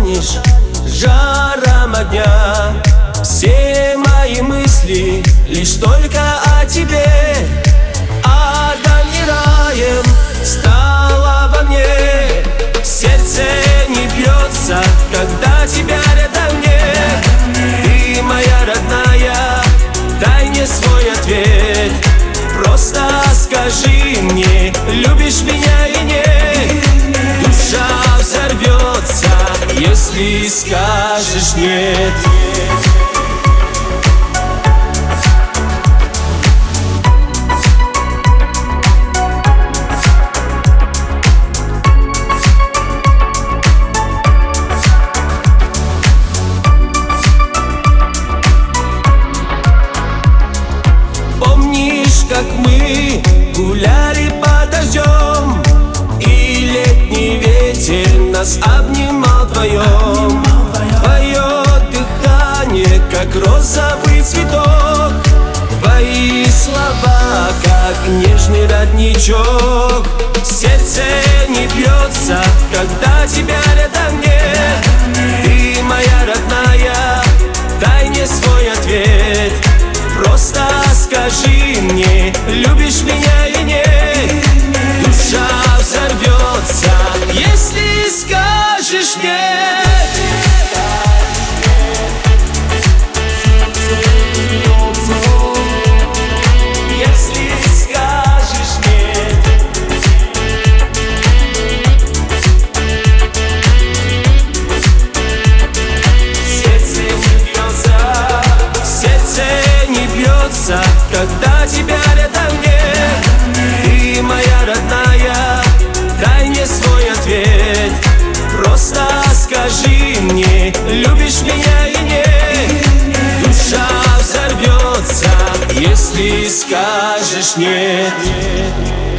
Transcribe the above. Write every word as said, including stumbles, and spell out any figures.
станешь жаром огня. Все мои мысли лишь только о тебе. Адом и раем стало во мне. Сердце не бьется, когда тебя рядом нет. Ты моя родная, дай мне свой ответ. Просто скажи мне, любишь меня или нет. Душа взорвется, если скажешь нет. Как мы гуляли под дождем, и летний ветер нас обнимал вдвоем. Твое дыхание, как розовый цветок, твои слова, как нежный родничок. Сердце не бьется, когда тебя рядом нет. Ты моя родная, дай мне свой ответ. Просто скажи мне, любишь меня или нет. Душа взорвется, если скажешь нет. Если скажешь нет. Сердце не бьется, сердце не бьется, когда тебя рядом нет. Ты моя родная, дай мне свой ответ. Просто скажи мне, любишь меня или нет. Душа взорвется, если скажешь нет.